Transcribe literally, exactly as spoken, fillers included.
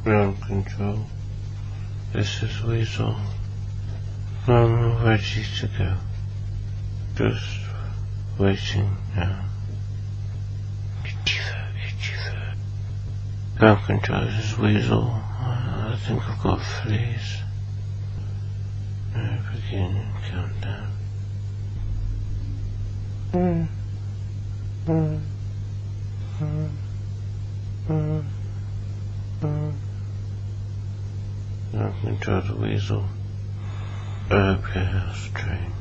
Ground control. This is Weasel. I'm ready to go. Just waiting now. Ground control, this is Weasel. I think I've got fleas. Now begin countdown. Mm. Mm. Mm. Mm. Mm. Ground control, the Weasel. Repair train.